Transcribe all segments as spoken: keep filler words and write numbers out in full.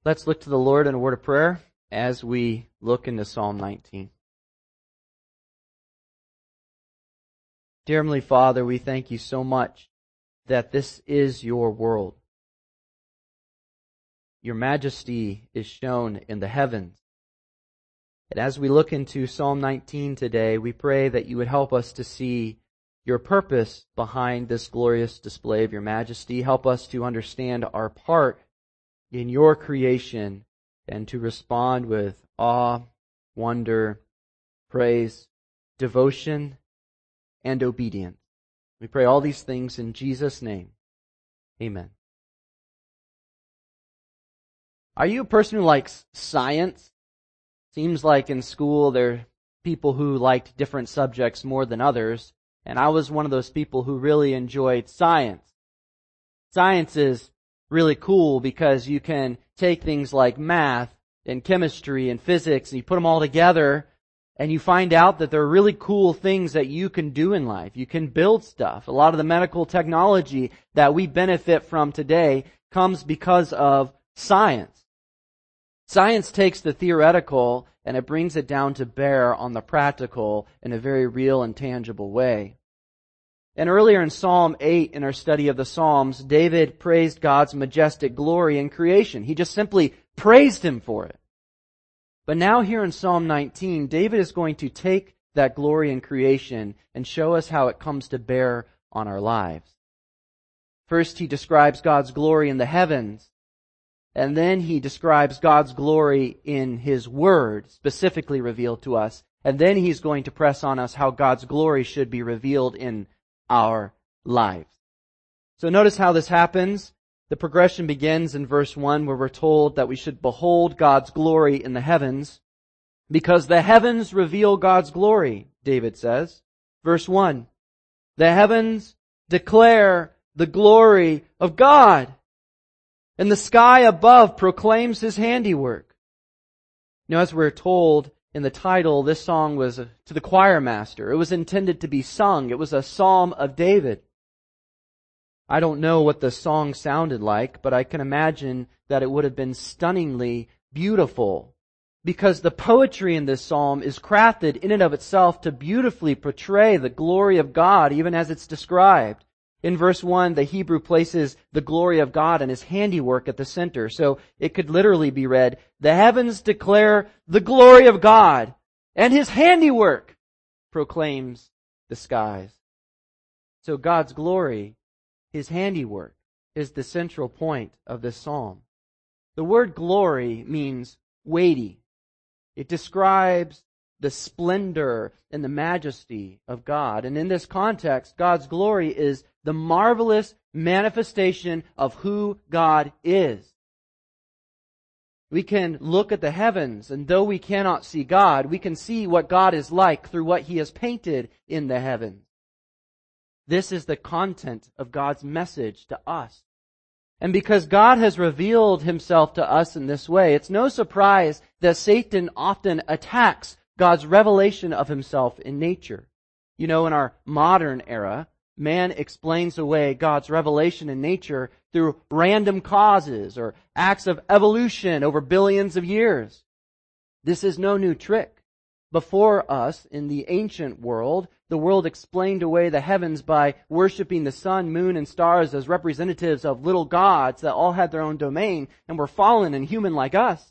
Let's look to the Lord in a word of prayer as we look into Psalm nineteen. Dear Heavenly Father, we thank you so much that this is your world. Your majesty is shown in the heavens. And as we look into Psalm nineteen today, we pray that you would help us to see your purpose behind this glorious display of your majesty. Help us to understand our part in your creation and to respond with awe, wonder, praise, devotion, and obedience. We pray all these things in Jesus' name. Amen. Are you a person who likes science? Seems like in school there are people who liked different subjects more than others, and I was one of those people who really enjoyed science. Science is really cool because you can take things like math and chemistry and physics and you put them all together and you find out that there are really cool things that you can do in life. You can build stuff. A lot of the medical technology that we benefit from today comes because of science. Science takes the theoretical and it brings it down to bear on the practical in a very real and tangible way. And earlier in Psalm eight, in our study of the Psalms, David praised God's majestic glory in creation. He just simply praised Him for it. But now here in Psalm nineteen, David is going to take that glory in creation and show us how it comes to bear on our lives. First, he describes God's glory in the heavens. And then he describes God's glory in His Word, specifically revealed to us. And then he's going to press on us how God's glory should be revealed in our lives. So notice how this happens. The progression begins in verse one where we're told that we should behold God's glory in the heavens because the heavens reveal God's glory, David says. Verse one, the heavens declare the glory of God, and the sky above proclaims His handiwork. Now, as we're told in the title, this song was to the choir master. It was intended to be sung. It was a psalm of David. I don't know what the song sounded like, but I can imagine that it would have been stunningly beautiful because the poetry in this psalm is crafted in and of itself to beautifully portray the glory of God, even as it's described. In verse one, the Hebrew places the glory of God and His handiwork at the center. So it could literally be read, the heavens declare the glory of God, and His handiwork proclaims the skies. So God's glory, His handiwork, is the central point of this psalm. The word glory means weighty. It describes the splendor and the majesty of God. And in this context, God's glory is the marvelous manifestation of who God is. We can look at the heavens, and though we cannot see God, we can see what God is like through what He has painted in the heavens. This is the content of God's message to us. And because God has revealed Himself to us in this way, it's no surprise that Satan often attacks God's revelation of Himself in nature. You know, in our modern era, man explains away God's revelation in nature through random causes or acts of evolution over billions of years. This is no new trick. Before us, in the ancient world, the world explained away the heavens by worshiping the sun, moon, and stars as representatives of little gods that all had their own domain and were fallen and human like us.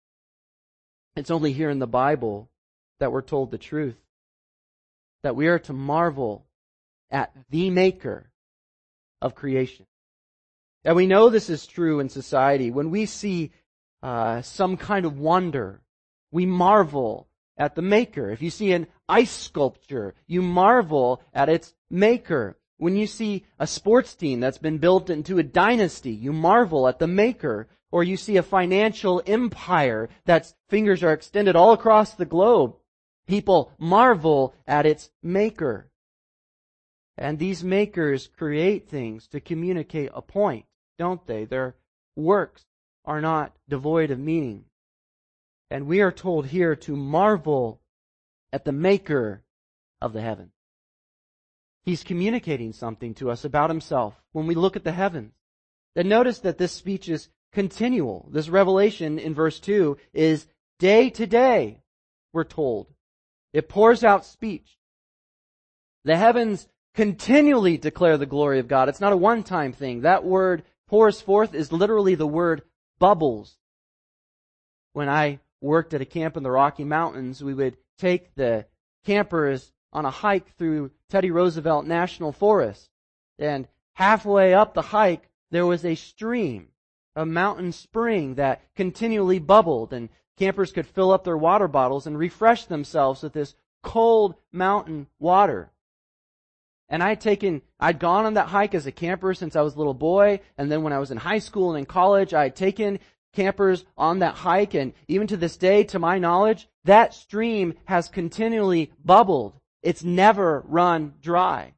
It's only here in the Bible that we're told the truth, that we are to marvel at the Maker of creation. And we know this is true in society. When we see uh, some kind of wonder, we marvel at the Maker. If you see an ice sculpture, you marvel at its Maker. When you see a sports team that's been built into a dynasty, you marvel at the Maker. Or you see a financial empire that's fingers are extended all across the globe. People marvel at its Maker. And these makers create things to communicate a point, don't they? Their works are not devoid of meaning. And we are told here to marvel at the Maker of the heavens. He's communicating something to us about Himself when we look at the heavens. And notice that this speech is continual. This revelation in verse two is day to day, we're told. It pours out speech. The heavens continually declare the glory of God. It's not a one-time thing. That word pours forth is literally the word bubbles. When I worked at a camp in the Rocky Mountains, we would take the campers on a hike through Teddy Roosevelt National Forest. And halfway up the hike, there was a stream, a mountain spring that continually bubbled, and campers could fill up their water bottles and refresh themselves with this cold mountain water. And I'd taken, I'd gone on that hike as a camper since I was a little boy, and then when I was in high school and in college, I had taken campers on that hike, and even to this day, to my knowledge, that stream has continually bubbled. It's never run dry.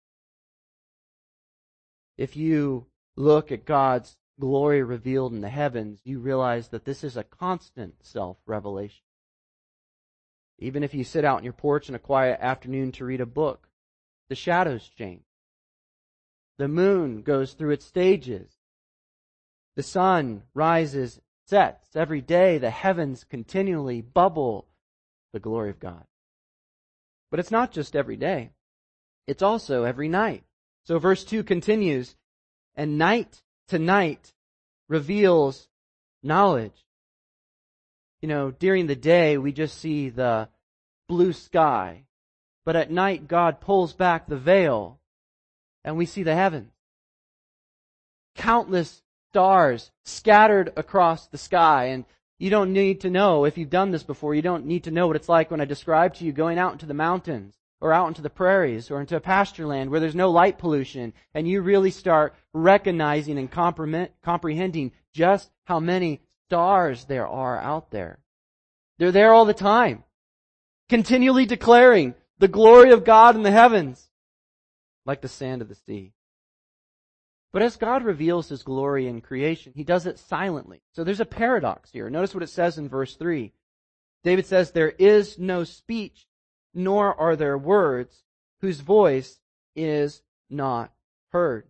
If you look at God's glory revealed in the heavens, you realize that this is a constant self-revelation. Even if you sit out on your porch in a quiet afternoon to read a book, the shadows change. The moon goes through its stages. The sun rises, sets. Every day the heavens continually bubble the glory of God. But it's not just every day. It's also every night. So verse two continues, and night to night reveals knowledge. You know, during the day we just see the blue sky. But at night God pulls back the veil and we see the heavens. Countless stars scattered across the sky. And you don't need to know, if you've done this before, you don't need to know what it's like when I describe to you going out into the mountains or out into the prairies or into a pasture land where there's no light pollution, and you really start recognizing and comprehending just how many stars there are out there. They're there all the time, continually declaring the glory of God in the heavens, like the sand of the sea. But as God reveals His glory in creation, He does it silently. So there's a paradox here. Notice what it says in verse three. David says, there is no speech, nor are there words, whose voice is not heard.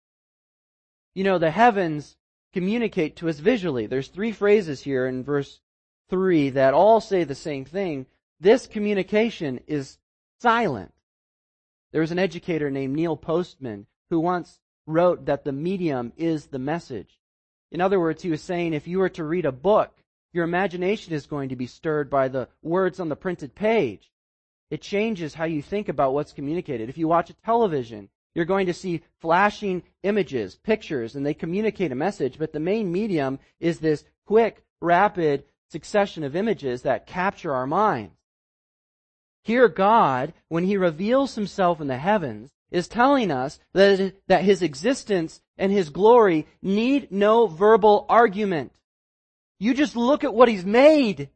You know, the heavens communicate to us visually. There's three phrases here in verse three that all say the same thing. This communication is silent. There was an educator named Neil Postman who once wrote that the medium is the message. In other words, he was saying if you were to read a book, your imagination is going to be stirred by the words on the printed page. It changes how you think about what's communicated. If you watch a television, you're going to see flashing images, pictures, and they communicate a message, but the main medium is this quick, rapid succession of images that capture our minds. Here God, when He reveals Himself in the heavens, is telling us that, that His existence and His glory need no verbal argument. You just look at what He's made,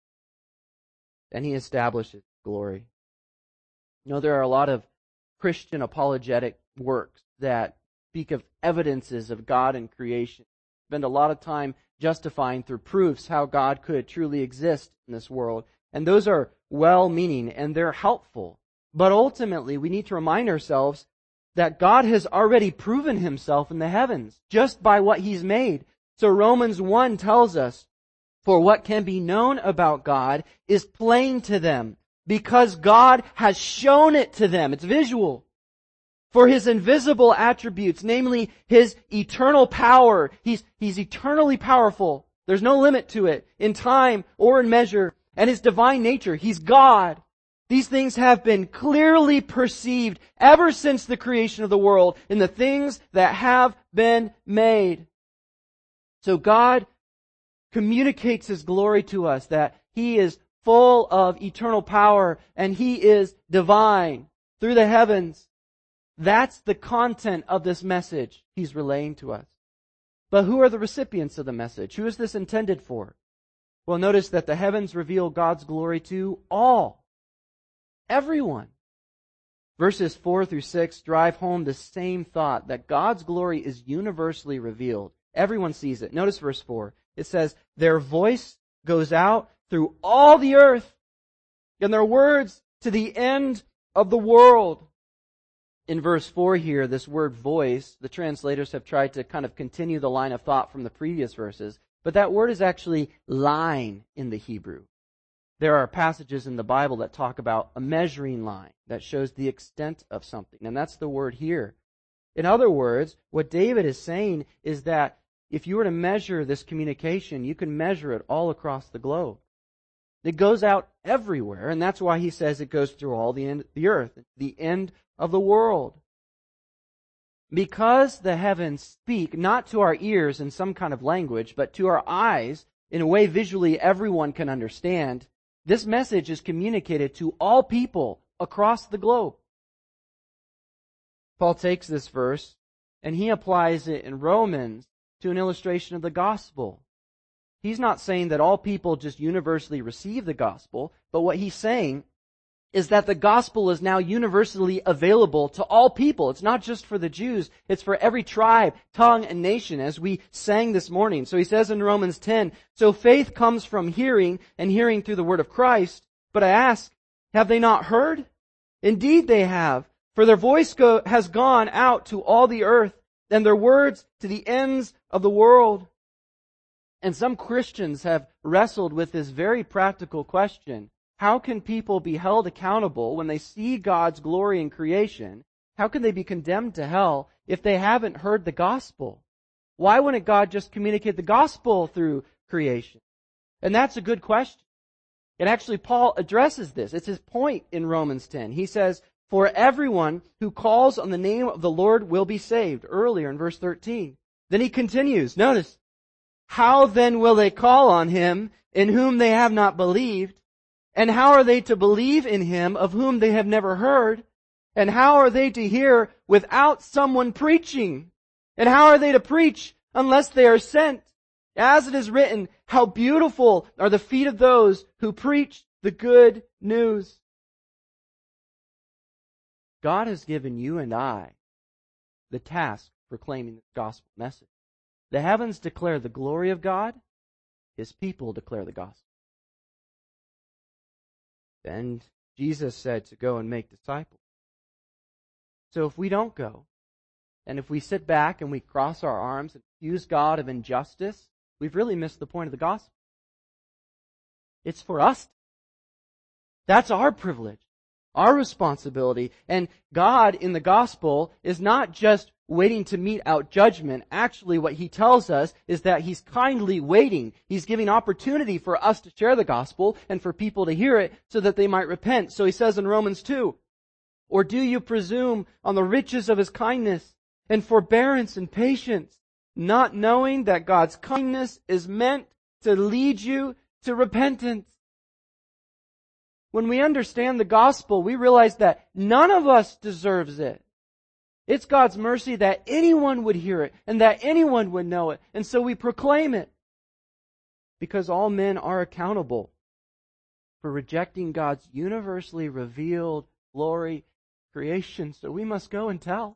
and He establishes glory. You know, there are a lot of Christian apologetic works that speak of evidences of God in creation. Spend a lot of time justifying through proofs how God could truly exist in this world. And those are well-meaning and they're helpful. But ultimately, we need to remind ourselves that God has already proven Himself in the heavens just by what He's made. So Romans one tells us, for what can be known about God is plain to them, because God has shown it to them. It's visual. For His invisible attributes, namely His eternal power, He's, He's eternally powerful. There's no limit to it in time or in measure. And His divine nature, He's God. These things have been clearly perceived ever since the creation of the world in the things that have been made. So God communicates His glory to us, that He is full of eternal power and He is divine through the heavens. That's the content of this message He's relaying to us. But who are the recipients of the message? Who is this intended for? Well, notice that the heavens reveal God's glory to all. Everyone. Verses four through six drive home the same thought, that God's glory is universally revealed. Everyone sees it. Notice verse four. It says, their voice goes out through all the earth, and their words to the end of the world. In verse four here, this word voice, the translators have tried to kind of continue the line of thought from the previous verses, but that word is actually line in the Hebrew. There are passages in the Bible that talk about a measuring line that shows the extent of something, and that's the word here. In other words, what David is saying is that if you were to measure this communication, you can measure it all across the globe. It goes out everywhere, and that's why he says it goes through all the end, the earth, the end of the world. Because the heavens speak not to our ears in some kind of language, but to our eyes in a way visually everyone can understand, this message is communicated to all people across the globe. Paul takes this verse and he applies it in Romans to an illustration of the gospel. He's not saying that all people just universally receive the gospel, but what he's saying is that the gospel is now universally available to all people. It's not just for the Jews, it's for every tribe, tongue, and nation, as we sang this morning. So he says in Romans ten, so faith comes from hearing, and hearing through the word of Christ. But I ask, have they not heard? Indeed they have, for their voice go- has gone out to all the earth, and their words to the ends of the world. And some Christians have wrestled with this very practical question. How can people be held accountable when they see God's glory in creation? How can they be condemned to hell if they haven't heard the gospel? Why wouldn't God just communicate the gospel through creation? And that's a good question. And actually, Paul addresses this. It's his point in Romans ten. He says, for everyone who calls on the name of the Lord will be saved, earlier in verse thirteen. Then he continues, notice, how then will they call on him in whom they have not believed? And how are they to believe in him of whom they have never heard? And how are they to hear without someone preaching? And how are they to preach unless they are sent? As it is written, how beautiful are the feet of those who preach the good news. God has given you and I the task of proclaiming the gospel message. The heavens declare the glory of God. His people declare the gospel. And Jesus said to go and make disciples. So if we don't go, and if we sit back and we cross our arms and accuse God of injustice, we've really missed the point of the gospel. It's for us. That's our privilege, our responsibility. And God in the gospel is not just waiting to mete out judgment. Actually, what he tells us is that he's kindly waiting. He's giving opportunity for us to share the gospel and for people to hear it so that they might repent. So he says in Romans two, or do you presume on the riches of his kindness and forbearance and patience, not knowing that God's kindness is meant to lead you to repentance? When we understand the gospel, we realize that none of us deserves it. It's God's mercy that anyone would hear it and that anyone would know it. And so we proclaim it. Because all men are accountable for rejecting God's universally revealed glory creation. So we must go and tell.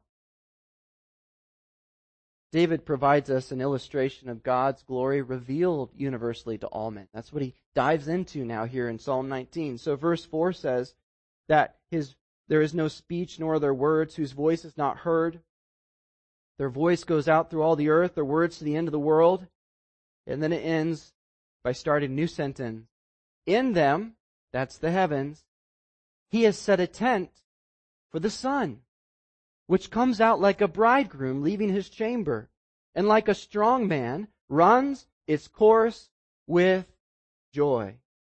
David provides us an illustration of God's glory revealed universally to all men. That's what he dives into now here in Psalm nineteen. So verse four says that his there is no speech nor their words whose voice is not heard. Their voice goes out through all the earth, their words to the end of the world. And then it ends by starting a new sentence. In them, that's the heavens, he has set a tent for the sun, which comes out like a bridegroom leaving his chamber, and like a strong man runs its course with joy.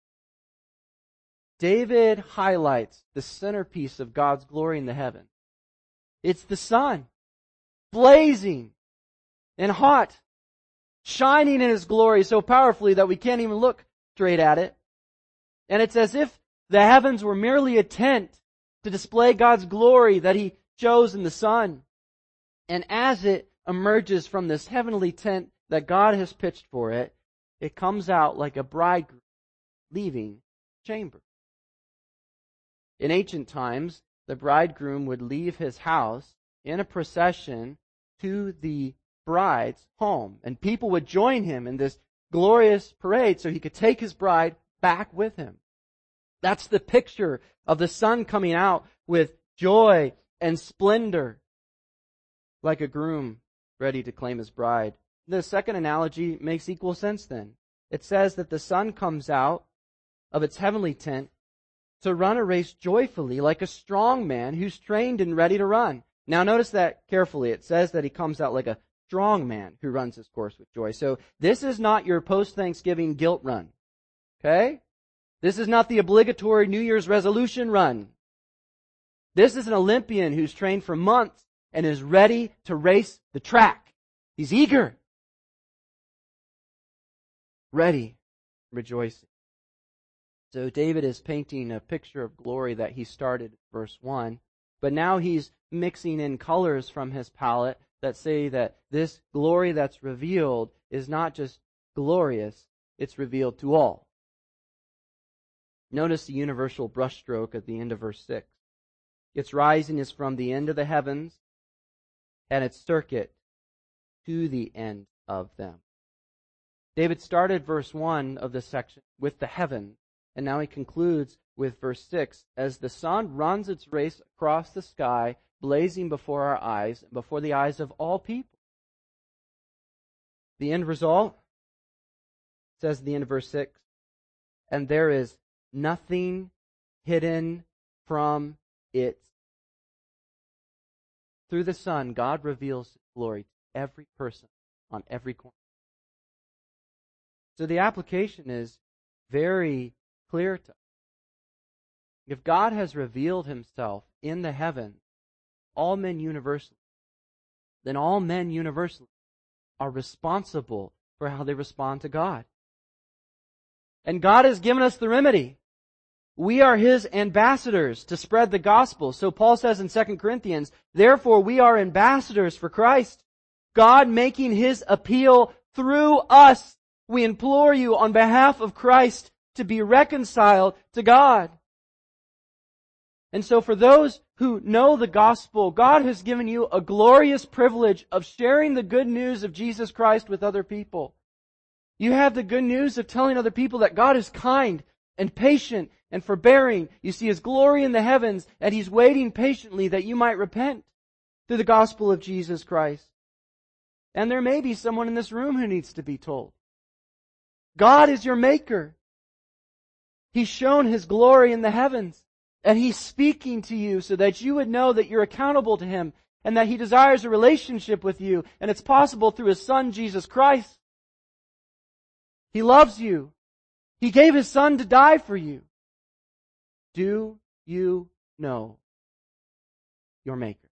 David highlights the centerpiece of God's glory in the heavens. It's the sun, blazing and hot, shining in his glory so powerfully that we can't even look straight at it. And it's as if the heavens were merely a tent to display God's glory that he shows in the sun. And as it emerges from this heavenly tent that God has pitched for it, it comes out like a bridegroom leaving the chamber. In ancient times, the bridegroom would leave his house in a procession to the bride's home. And people would join him in this glorious parade so he could take his bride back with him. That's the picture of the sun coming out with joy and splendor, like a groom ready to claim his bride. The second analogy makes equal sense then. It says that the sun comes out of its heavenly tent to run a race joyfully like a strong man who's trained and ready to run. Now notice that carefully. It says that he comes out like a strong man who runs his course with joy. So this is not your post-Thanksgiving guilt run. Okay? This is not the obligatory New Year's resolution run. This is an Olympian who's trained for months and is ready to race the track. He's eager. Ready. Rejoicing. So David is painting a picture of glory that he started in verse one, but now he's mixing in colors from his palette that say that this glory that's revealed is not just glorious, it's revealed to all. Notice the universal brushstroke at the end of verse six. Its rising is from the end of the heavens, and its circuit to the end of them. David started verse one of this section with the heavens, and now he concludes with verse six, as the sun runs its race across the sky, blazing before our eyes, before the eyes of all people. The end result says at the end of verse six, and there is nothing hidden from it. Through the sun, God reveals His glory to every person on every corner. So the application is very clear to us. If God has revealed Himself in the heavens, all men universally, then all men universally are responsible for how they respond to God. And God has given us the remedy. We are His ambassadors to spread the gospel. So Paul says in Second Corinthians, therefore we are ambassadors for Christ, God making His appeal through us. We implore you on behalf of Christ to be reconciled to God. And so for those who know the gospel, God has given you a glorious privilege of sharing the good news of Jesus Christ with other people. You have the good news of telling other people that God is kind and patient and forbearing. You see His glory in the heavens, and He's waiting patiently that you might repent through the gospel of Jesus Christ. And there may be someone in this room who needs to be told. God is your maker. He's shown His glory in the heavens, and He's speaking to you so that you would know that you're accountable to Him and that He desires a relationship with you, and it's possible through His Son, Jesus Christ. He loves you. He gave His Son to die for you. Do you know your Maker?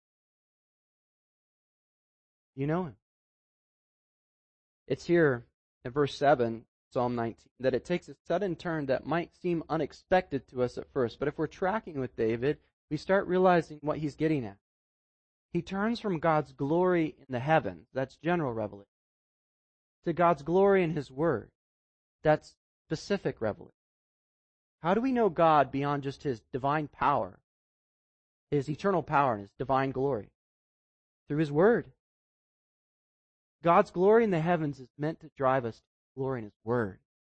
You know Him. It's here in verse seven, Psalm nineteen, that it takes a sudden turn that might seem unexpected to us at first. But if we're tracking with David, we start realizing what he's getting at. He turns from God's glory in the heavens, that's general revelation, to God's glory in His Word, that's specific revelation. How do we know God beyond just His divine power, His eternal power and His divine glory? Through His Word. God's glory in the heavens is meant to drive us to glory in His Word.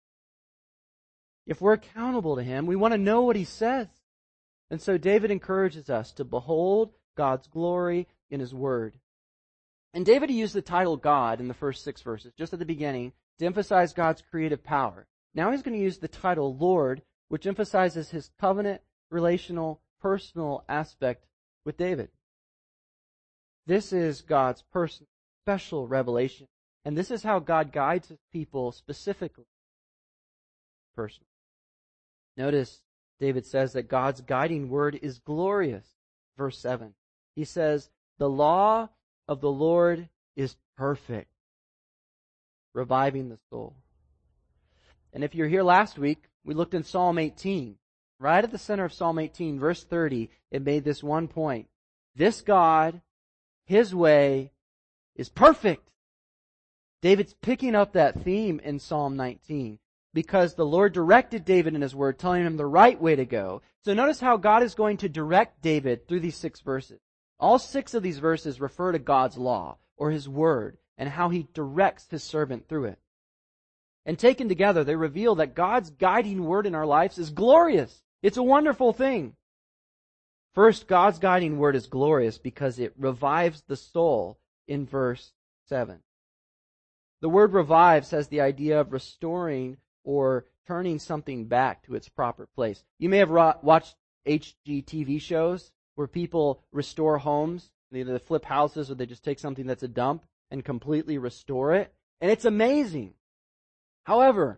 If we're accountable to Him, we want to know what He says. And so David encourages us to behold God's glory in His Word. And David used the title God in the first six verses, just at the beginning, to emphasize God's creative power. Now he's going to use the title Lord, which emphasizes His covenant, relational, personal aspect with David. This is God's personal, special revelation. And this is how God guides His people specifically. Personally. Notice David says that God's guiding word is glorious. Verse seven. He says, the law of the Lord is perfect, reviving the soul. And if you're here last week, we looked in Psalm eighteen. Right at the center of Psalm eighteen, verse thirty, it made this one point. This God, His way, is perfect. David's picking up that theme in Psalm nineteen because the Lord directed David in His Word, telling him the right way to go. So notice how God is going to direct David through these six verses. All six of these verses refer to God's law or His Word and how He directs His servant through it. And taken together, they reveal that God's guiding word in our lives is glorious. It's a wonderful thing. First, God's guiding word is glorious because it revives the soul in verse seven. The word revives has the idea of restoring or turning something back to its proper place. You may have watched H G T V shows where people restore homes. They either flip houses or they just take something that's a dump and completely restore it. And it's amazing. However,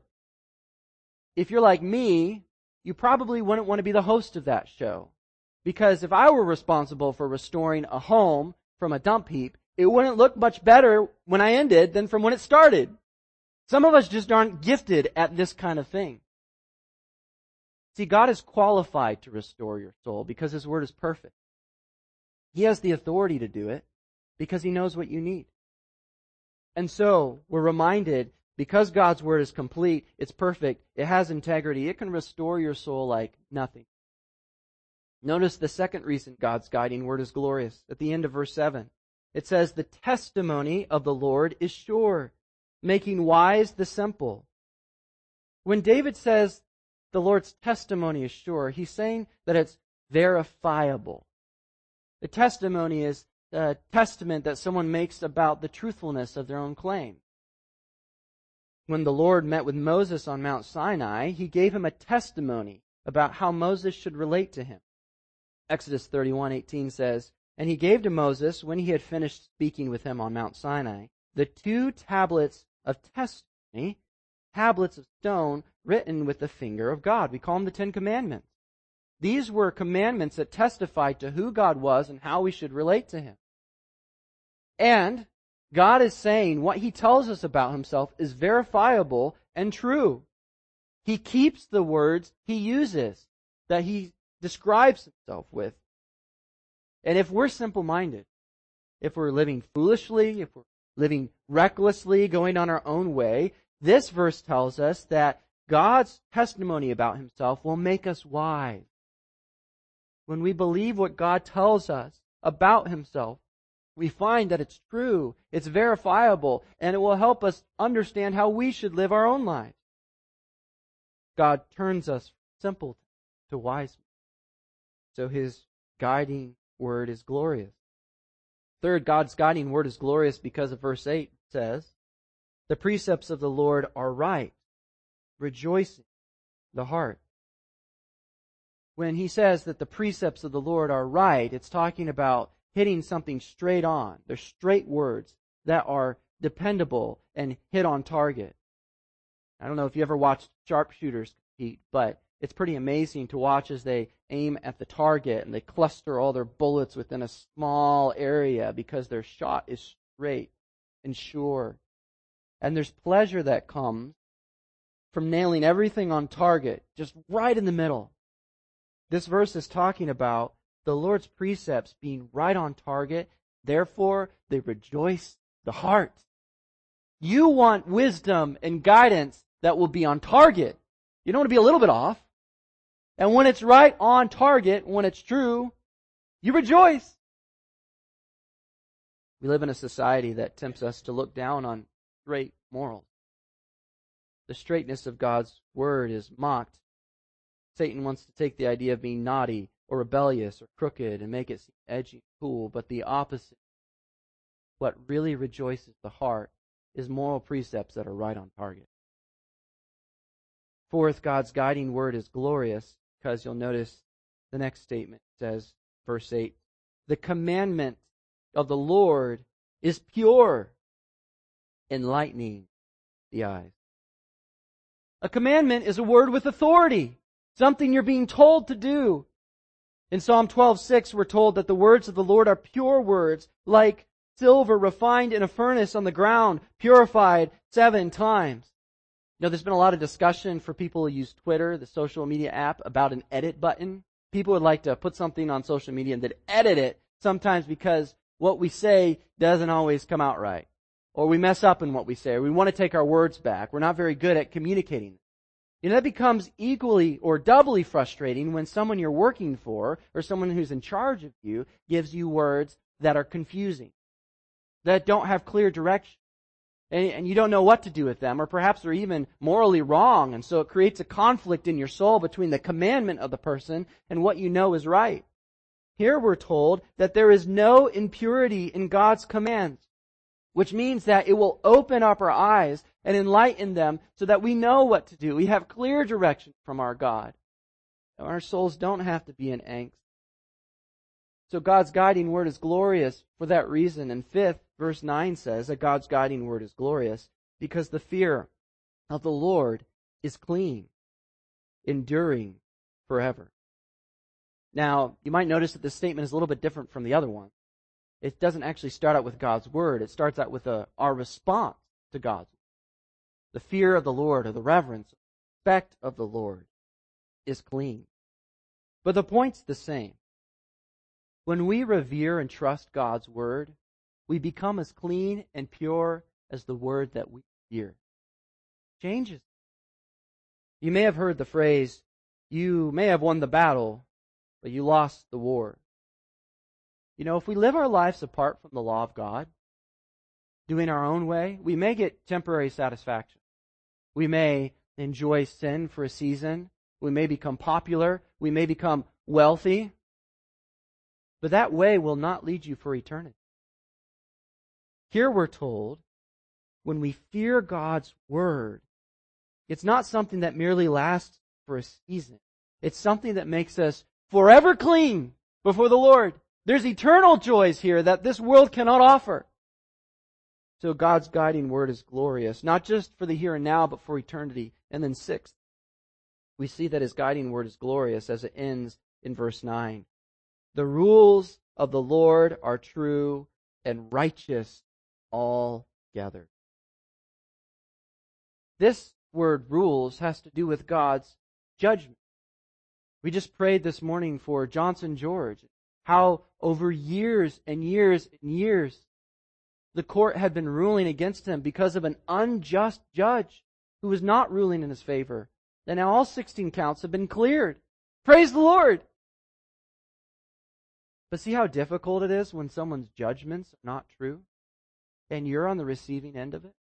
if you're like me, you probably wouldn't want to be the host of that show. Because if I were responsible for restoring a home from a dump heap, it wouldn't look much better when I ended than from when it started. Some of us just aren't gifted at this kind of thing. See, God is qualified to restore your soul because His Word is perfect. He has the authority to do it because He knows what you need. And so, we're reminded, because God's Word is complete, it's perfect, it has integrity, it can restore your soul like nothing. Notice the second reason God's guiding Word is glorious. At the end of verse seven, it says, the testimony of the Lord is sure, making wise the simple. When David says the Lord's testimony is sure, he's saying that it's verifiable. The testimony is a testament that someone makes about the truthfulness of their own claim. When the Lord met with Moses on Mount Sinai, He gave him a testimony about how Moses should relate to him. Exodus thirty-one eighteen says, and He gave to Moses, when he had finished speaking with him on Mount Sinai, the two tablets of testimony, tablets of stone written with the finger of God. We call them the Ten Commandments. These were commandments that testified to who God was and how we should relate to Him. And God is saying what He tells us about Himself is verifiable and true. He keeps the words He uses, that He describes Himself with. And if we're simple-minded, if we're living foolishly, if we're living recklessly, going on our own way, this verse tells us that God's testimony about Himself will make us wise. When we believe what God tells us about Himself, we find that it's true, it's verifiable, and it will help us understand how we should live our own lives. God turns us from simple to wise. So His guiding word is glorious. Third, God's guiding word is glorious because of verse eight says, the precepts of the Lord are right, rejoicing the heart. When He says that the precepts of the Lord are right, it's talking about hitting something straight on. They're straight words that are dependable and hit on target. I don't know if you ever watched sharpshooters compete, but it's pretty amazing to watch as they aim at the target and they cluster all their bullets within a small area because their shot is straight and sure. And there's pleasure that comes from nailing everything on target, just right in the middle. This verse is talking about the Lord's precepts being right on target. Therefore, they rejoice the heart. You want wisdom and guidance that will be on target. You don't want to be a little bit off. And when it's right on target, when it's true, you rejoice. We live in a society that tempts us to look down on straight morals. The straightness of God's word is mocked. Satan wants to take the idea of being naughty or rebellious or crooked and make it seem edgy and cool, but the opposite. What really rejoices the heart is moral precepts that are right on target. Fourth, God's guiding word is glorious because you'll notice the next statement says, verse eight, the commandment of the Lord is pure, enlightening the eyes. A commandment is a word with authority, something you're being told to do. In Psalm twelve six, we're told that the words of the Lord are pure words, like silver refined in a furnace on the ground, purified seven times. You know, there's been a lot of discussion for people who use Twitter, the social media app, about an edit button. People would like to put something on social media and then edit it, sometimes because what we say doesn't always come out right. Or we mess up in what we say, or we want to take our words back. We're not very good at communicating. You know, that becomes equally or doubly frustrating when someone you're working for, or someone who's in charge of you, gives you words that are confusing, that don't have clear direction. And, and you don't know what to do with them, or perhaps they're even morally wrong, and so it creates a conflict in your soul between the commandment of the person and what you know is right. Here we're told that there is no impurity in God's commands, which means that it will open up our eyes and enlighten them so that we know what to do. We have clear direction from our God. Our souls don't have to be in angst. So God's guiding word is glorious for that reason. And fifth, verse nine says that God's guiding word is glorious because the fear of the Lord is clean, enduring forever. Now, you might notice that this statement is a little bit different from the other one. It doesn't actually start out with God's word. It starts out with a, our response to God's word. The fear of the Lord, or the reverence, respect of the Lord is clean. But the point's the same. When we revere and trust God's word, we become as clean and pure as the word that we hear. Changes. You may have heard the phrase, you may have won the battle, but you lost the war. You know, if we live our lives apart from the law of God, doing our own way, we may get temporary satisfaction. We may enjoy sin for a season. We may become popular. We may become wealthy. But that way will not lead you for eternity. Here we're told, when we fear God's word, it's not something that merely lasts for a season. It's something that makes us forever clean before the Lord. There's eternal joys here that this world cannot offer. So God's guiding word is glorious, not just for the here and now, but for eternity. And then sixth, we see that His guiding word is glorious as it ends in verse nine. The rules of the Lord are true and righteous altogether. This word rules has to do with God's judgment. We just prayed this morning for Johnson George, how over years and years and years the court had been ruling against him because of an unjust judge who was not ruling in his favor. And now all sixteen counts have been cleared. Praise the Lord! But see how difficult it is when someone's judgments are not true and you're on the receiving end of it?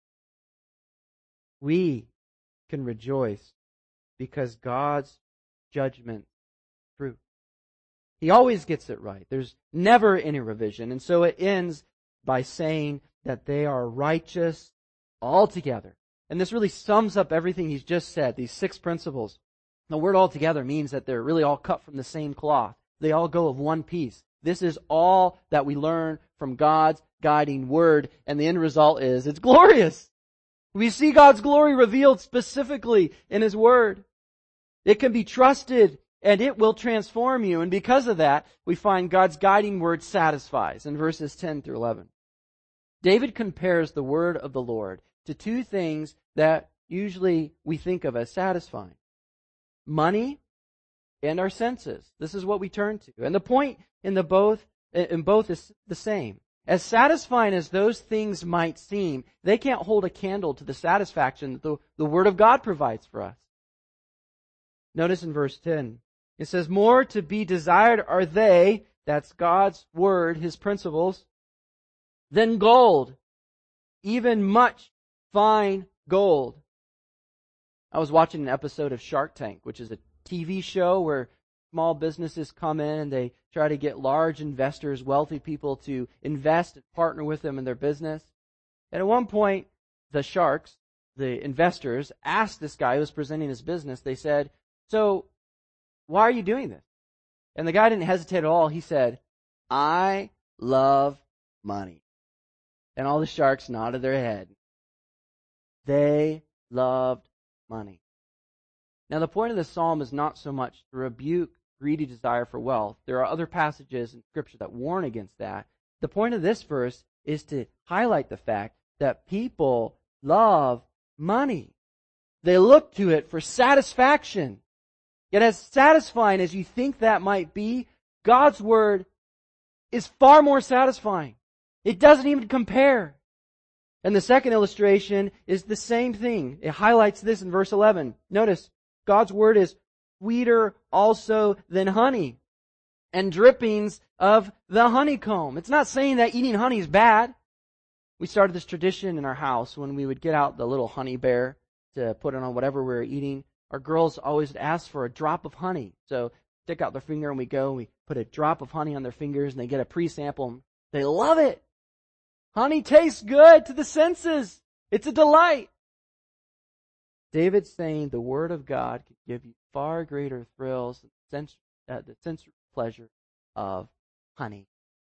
We can rejoice because God's judgment is true. He always gets it right. There's never any revision. And so it ends by saying that they are righteous altogether. And this really sums up everything he's just said, these six principles. The word altogether means that they're really all cut from the same cloth. They all go of one piece. This is all that we learn from God's guiding word, and the end result is it's glorious. We see God's glory revealed specifically in His word. It can be trusted, and it will transform you. And because of that, we find God's guiding word satisfies in verses ten through eleven. David compares the word of the Lord to two things that usually we think of as satisfying: money and our senses. This is what we turn to. And the point in the both in both is the same. As satisfying as those things might seem, they can't hold a candle to the satisfaction that the, the Word of God provides for us. Notice in verse ten, it says, more to be desired are they, that's God's Word, His principles, than gold, even much fine gold. I was watching an episode of Shark Tank, which is a T V show where small businesses come in and they try to get large investors, wealthy people to invest and partner with them in their business. And at one point, the sharks, the investors, asked this guy who was presenting his business, they said, so why are you doing this? And the guy didn't hesitate at all. He said, I love money. And all the sharks nodded their head. They loved money. Now, the point of this psalm is not so much to rebuke greedy desire for wealth. There are other passages in Scripture that warn against that. The point of this verse is to highlight the fact that people love money. They look to it for satisfaction. Yet as satisfying as you think that might be, God's Word is far more satisfying. It doesn't even compare. And the second illustration is the same thing. It highlights this in verse eleven. Notice, God's Word is sweeter also than honey and drippings of the honeycomb. It's not saying that eating honey is bad. We started this tradition in our house when we would get out the little honey bear to put it on whatever we were eating. Our girls always asked for a drop of honey. So stick out their finger and we go and we put a drop of honey on their fingers and they get a pre-sample. They love it. Honey tastes good to the senses. It's a delight. David's saying the Word of God can give you far greater thrills than uh, the sensory pleasure of honey.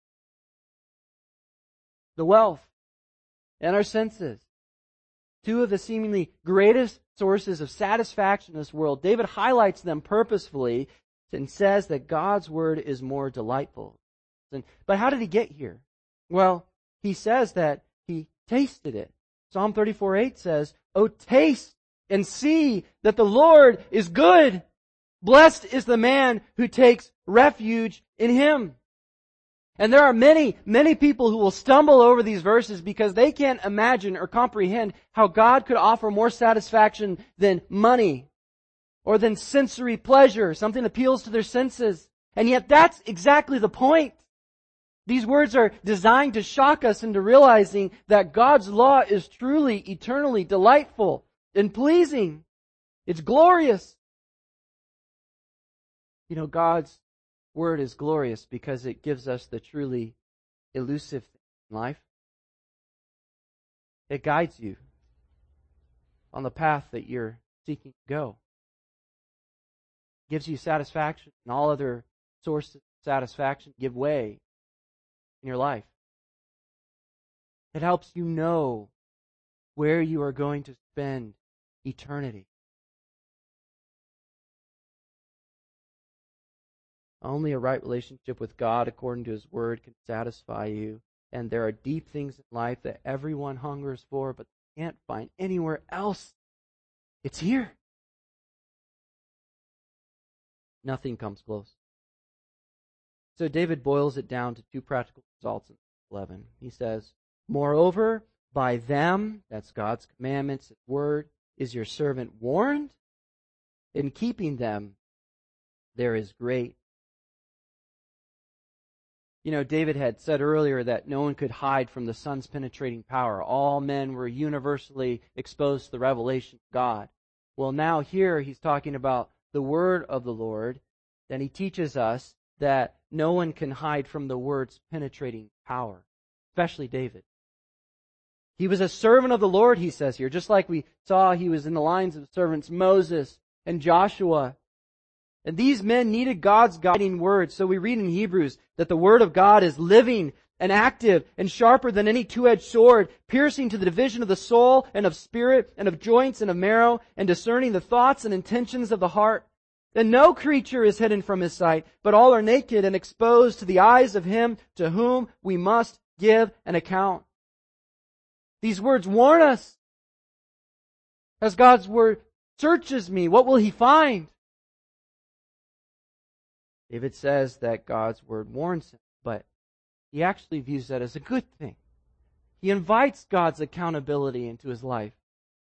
The wealth and our senses, two of the seemingly greatest sources of satisfaction in this world, David highlights them purposefully and says that God's Word is more delightful. But how did he get here? Well, he says that he tasted it. Psalm thirty-four eight says, "Oh, taste and see that the Lord is good. Blessed is the man who takes refuge in Him." And there are many, many people who will stumble over these verses because they can't imagine or comprehend how God could offer more satisfaction than money or than sensory pleasure, something that appeals to their senses. And yet that's exactly the point. These words are designed to shock us into realizing that God's law is truly, eternally delightful and pleasing. It's glorious. You know, God's Word is glorious because it gives us the truly elusive thing in life. It guides you on the path that you're seeking to go. It gives you satisfaction, and all other sources of satisfaction give way in your life. It helps you know where you are going to spend eternity. Only a right relationship with God according to His Word can satisfy you. And there are deep things in life that everyone hungers for, but they can't find anywhere else. It's here. Nothing comes close. So David boils it down to two practical results in eleven. He says, "Moreover, by them," that's God's commandments, His Word, "is your servant warned. In keeping them, there is great." You know, David had said earlier that no one could hide from the sun's penetrating power. All men were universally exposed to the revelation of God. Well, now here he's talking about the Word of the Lord. Then he teaches us that no one can hide from the Word's penetrating power, especially David. He was a servant of the Lord, he says here, just like we saw he was in the lines of servants Moses and Joshua. And these men needed God's guiding Word. So we read in Hebrews that the Word of God is living and active and sharper than any two-edged sword, piercing to the division of the soul and of spirit and of joints and of marrow, and discerning the thoughts and intentions of the heart. And no creature is hidden from His sight, but all are naked and exposed to the eyes of Him to whom we must give an account. These words warn us. As God's Word searches me, what will He find? David says that God's Word warns him, but he actually views that as a good thing. He invites God's accountability into his life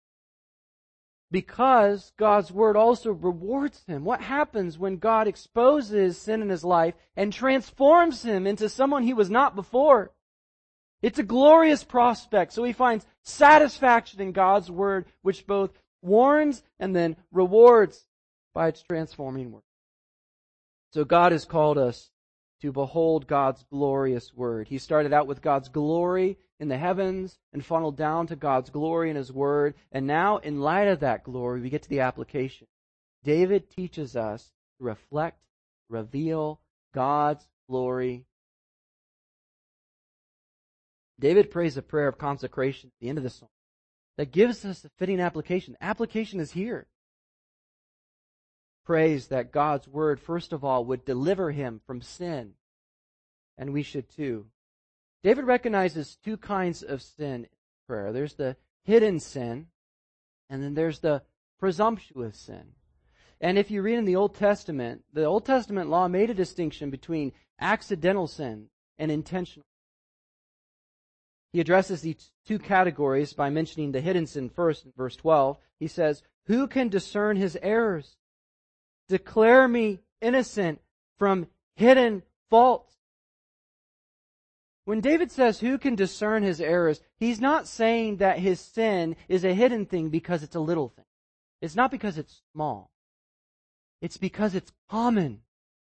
because God's Word also rewards him. What happens when God exposes sin in his life and transforms him into someone he was not before? It's a glorious prospect. So he finds satisfaction in God's Word, which both warns and then rewards by its transforming work. So God has called us to behold God's glorious Word. He started out with God's glory in the heavens and funneled down to God's glory in His Word. And now, in light of that glory, we get to the application. David teaches us to reflect, reveal God's glory. David prays a prayer of consecration at the end of the psalm that gives us a fitting application. The application is here. Prays that God's Word, first of all, would deliver him from sin. And we should too. David recognizes two kinds of sin in prayer. There's the hidden sin, and then there's the presumptuous sin. And if you read in the Old Testament, the Old Testament law made a distinction between accidental sin and intentional. He addresses these two categories by mentioning the hidden sin first in verse twelve. He says, "Who can discern his errors? Declare me innocent from hidden faults." When David says, "Who can discern his errors?" he's not saying that his sin is a hidden thing because it's a little thing. It's not because it's small. It's because it's common.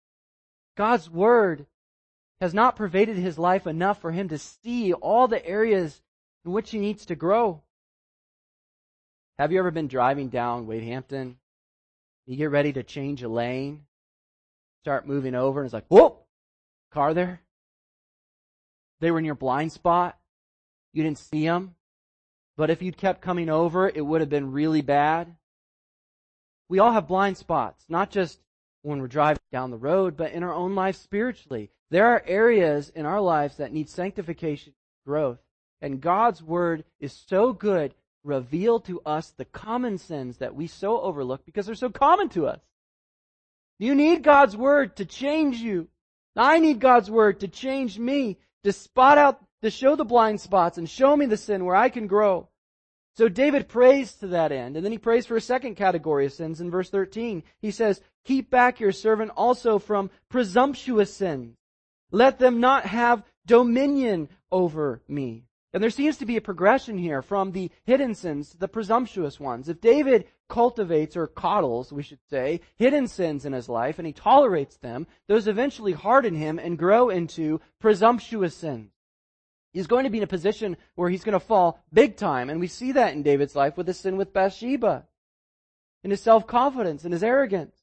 God's Word has not pervaded his life enough for him to see all the areas in which he needs to grow. Have you ever been driving down Wade Hampton? You get ready to change a lane, start moving over, and it's like, whoop, car there. They were in your blind spot. You didn't see them. But if you'd kept coming over, it would have been really bad. We all have blind spots, not just when we're driving down the road, but in our own life spiritually. There are areas in our lives that need sanctification, growth. And God's Word is so good to reveal to us the common sins that we so overlook because they're so common to us. You need God's Word to change you. I need God's Word to change me, to spot out, to show the blind spots and show me the sin where I can grow. So David prays to that end. And then he prays for a second category of sins in verse thirteen. He says, keep back your servant also from presumptuous sins. Let them not have dominion over me. And there seems to be a progression here from the hidden sins to the presumptuous ones. If David cultivates, or coddles, we should say, hidden sins in his life, and he tolerates them, those eventually harden him and grow into presumptuous sins. He's going to be in a position where he's going to fall big time. And we see that in David's life with his sin with Bathsheba, in his self-confidence and his arrogance.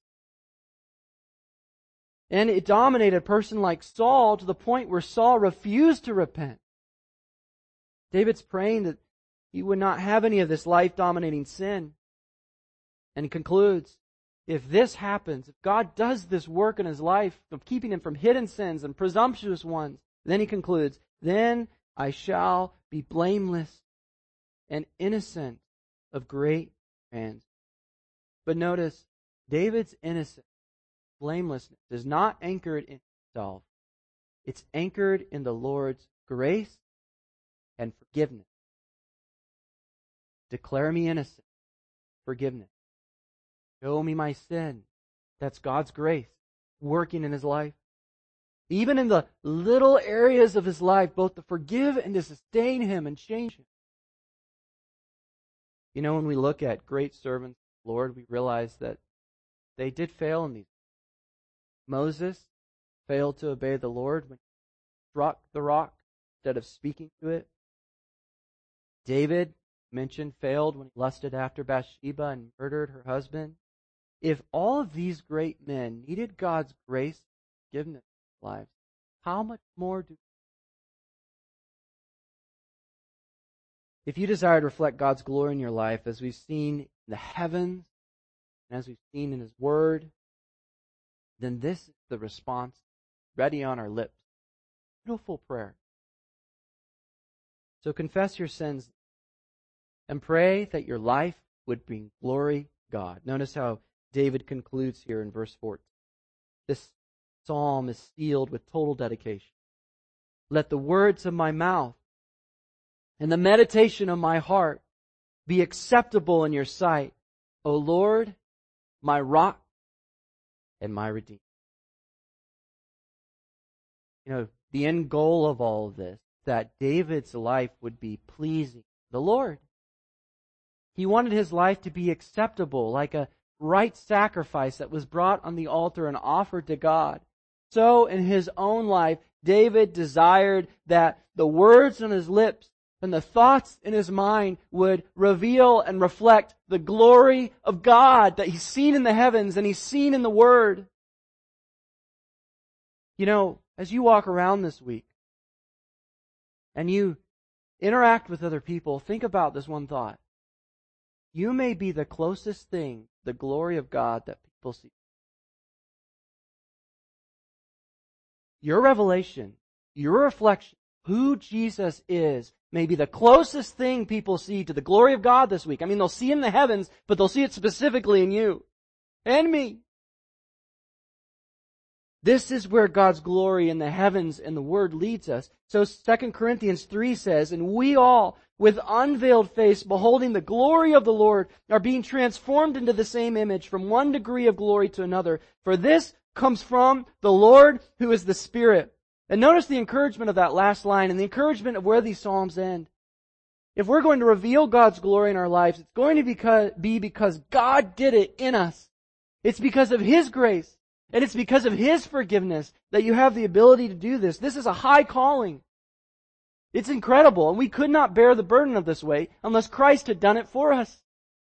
And it dominated a person like Saul to the point where Saul refused to repent. David's praying that he would not have any of this life-dominating sin. And he concludes, if this happens, if God does this work in his life of keeping him from hidden sins and presumptuous ones, then he concludes, then I shall be blameless and innocent of great transgression. But notice, David's innocence, blamelessness, is not anchored in himself. It's anchored in the Lord's grace and forgiveness. Declare me innocent. Forgiveness. Show me my sin. That's God's grace working in his life. Even in the little areas of his life, both to forgive and to sustain him and change him. You know, when we look at great servants of the Lord, we realize that they did fail in these. Moses failed to obey the Lord when he struck the rock instead of speaking to it. David, mentioned, failed when he lusted after Bathsheba and murdered her husband. If all of these great men needed God's grace and forgiveness in their lives, how much more do we? If you desire to reflect God's glory in your life, as we've seen in the heavens and as we've seen in His Word, then this is the response ready on our lips. Beautiful prayer. So confess your sins and pray that your life would bring glory to God. Notice how David concludes here in verse fourteen. This psalm is sealed with total dedication. Let the words of my mouth and the meditation of my heart be acceptable in your sight, O Lord, my rock and my redeemer. You know, the end goal of all of this, that David's life would be pleasing to the Lord. He wanted his life to be acceptable, like a right sacrifice that was brought on the altar and offered to God. So in his own life, David desired that the words on his lips and the thoughts in his mind would reveal and reflect the glory of God that he's seen in the heavens and he's seen in the Word. You know, as you walk around this week and you interact with other people, think about this one thought. You may be the closest thing to the glory of God that people see. Your revelation, your reflection, who Jesus is, may be the closest thing people see to the glory of God this week. I mean, they'll see it in the heavens, but they'll see it specifically in you and me. This is where God's glory in the heavens and the Word leads us. So Second Corinthians three says, and we all, with unveiled face, beholding the glory of the Lord, are being transformed into the same image from one degree of glory to another. For this comes from the Lord who is the Spirit. And notice the encouragement of that last line and the encouragement of where these Psalms end. If we're going to reveal God's glory in our lives, it's going to be because God did it in us. It's because of His grace And it's because of His forgiveness that you have the ability to do this. This is a high calling. It's incredible, and we could not bear the burden of this weight unless Christ had done it for us.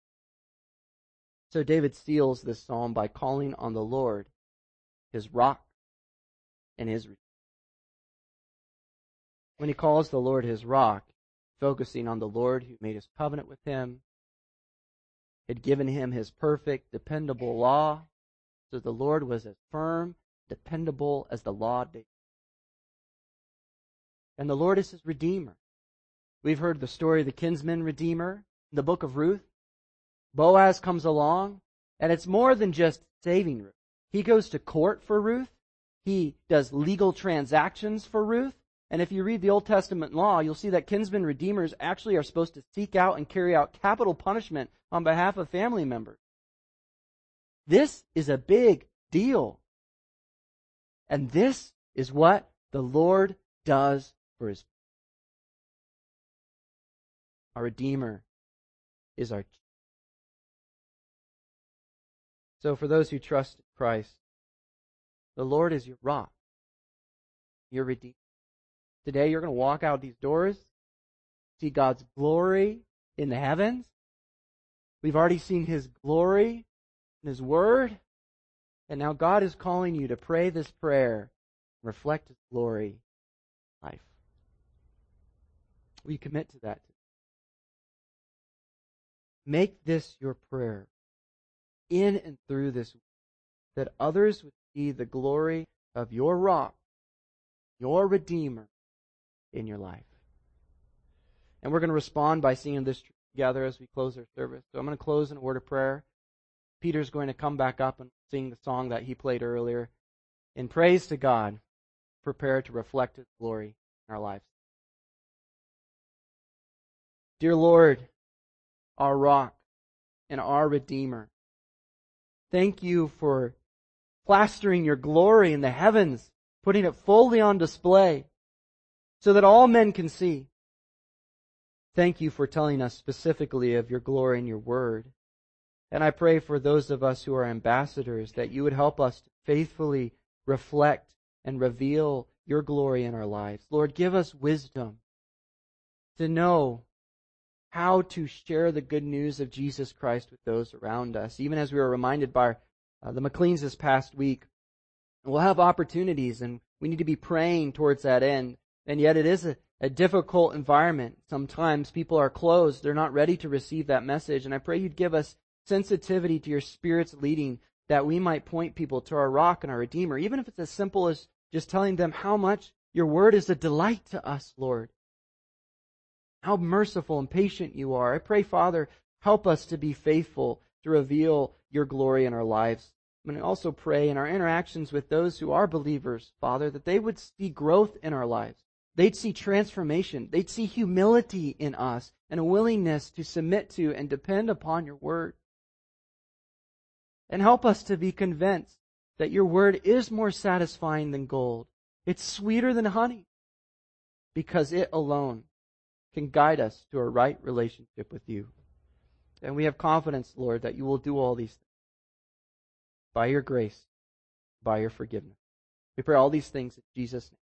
So David seals this psalm by calling on the Lord, his rock and his redeemer. When he calls the Lord his rock, focusing on the Lord who made his covenant with him, had given him his perfect, dependable law, so the Lord was as firm, dependable as the law did. And the Lord is his Redeemer. We've heard the story of the kinsman redeemer in the book of Ruth. Boaz comes along, and it's more than just saving Ruth. He goes to court for Ruth. He does legal transactions for Ruth. And if you read the Old Testament law, you'll see that kinsman redeemers actually are supposed to seek out and carry out capital punishment on behalf of family members. This is a big deal. And this is what the Lord does for His people. Our Redeemer is our King. So for those who trust in Christ, the Lord is your rock, your Redeemer. Today you're going to walk out these doors, see God's glory in the heavens. We've already seen His glory in His Word. And now God is calling you to pray this prayer, reflect His glory in life. Will you commit to that? Make this your prayer in and through this week, that others would see the glory of your rock, your Redeemer, in your life. And we're going to respond by singing this together as we close our service. So I'm going to close in a word of prayer. Peter's going to come back up and sing the song that he played earlier. In praise to God, prepare to reflect His glory in our lives. Dear Lord, our rock and our Redeemer, thank you for plastering your glory in the heavens, putting it fully on display so that all men can see. Thank you for telling us specifically of your glory in your word. And I pray for those of us who are ambassadors that you would help us to faithfully reflect and reveal your glory in our lives. Lord, give us wisdom to know how to share the good news of Jesus Christ with those around us. Even as we were reminded by uh, the McLeans this past week, we'll have opportunities and we need to be praying towards that end. And yet it is a, a difficult environment. Sometimes people are closed. They're not ready to receive that message. And I pray you'd give us sensitivity to your Spirit's leading, that we might point people to our rock and our Redeemer, even if it's as simple as just telling them how much your word is a delight to us, Lord. How merciful and patient you are. I pray, Father, help us to be faithful to reveal your glory in our lives. And I also pray in our interactions with those who are believers, Father, that they would see growth in our lives. They'd see transformation. They'd see humility in us and a willingness to submit to and depend upon your word. And help us to be convinced that your word is more satisfying than gold. It's sweeter than honey, because it alone can guide us to a right relationship with you. And we have confidence, Lord, that you will do all these things by your grace, by your forgiveness. We pray all these things in Jesus' name.